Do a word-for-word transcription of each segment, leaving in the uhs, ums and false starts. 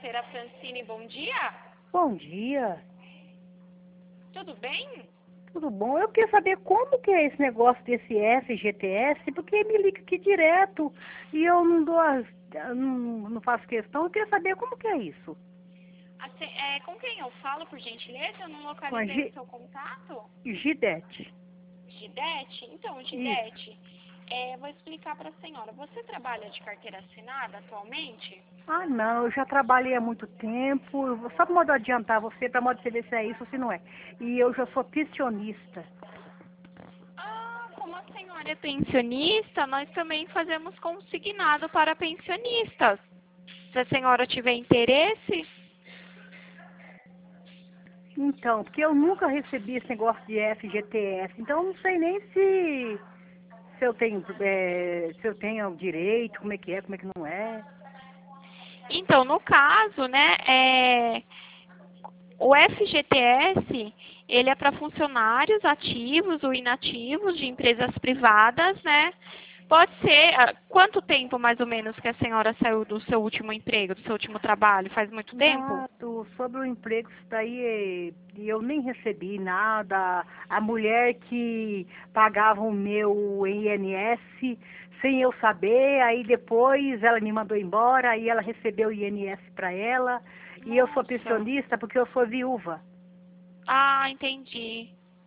financeira Francine, bom dia. Bom dia, Tudo bem? tudo bom? Eu queria saber como que é esse negócio desse F G T S, porque me liga aqui direto e eu não dou as, não, não faço questão. Eu queria saber como que é isso. Assim, é, com quem eu falo, por gentileza? Eu não Com a localizei o Gi- seu contato. Gidete. Gidete? Então, Isso. Gidete, é, vou explicar para a senhora. Você trabalha de carteira assinada atualmente? Ah, não, eu já trabalhei há muito tempo. Eu vou- Só para modo adiantar você, para modo de você ver se é isso ou se não é. E eu já sou pensionista. Ah, como a senhora é pensionista, nós também fazemos consignado para pensionistas. Se a senhora tiver interesse, Então, porque eu nunca recebi esse negócio de F G T S, então eu não sei nem se, se eu tenho, é, se eu tenho direito, como é que é, como é que não é. então, no caso, né, é, o F G T S, ele é para funcionários ativos ou inativos de empresas privadas, né? Pode ser, ah, quanto tempo mais ou menos que a senhora saiu do seu último emprego, do seu último trabalho? Faz muito tempo? Ah, do- sobre o emprego, isso daí eh, eu nem recebi nada. A mulher que pagava o meu I N S sem eu saber, aí depois ela me mandou embora, aí ela recebeu o I N S para ela. E eu sou Nossa. pensionista porque eu sou viúva. Ah, entendi.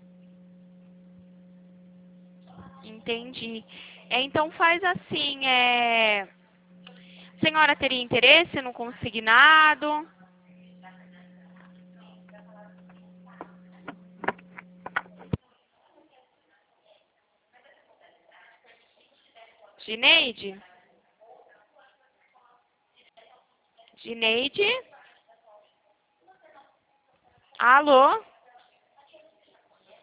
Entendi. É, então faz assim, é... a senhora teria interesse no consignado? Gineide? Gineide? Alô?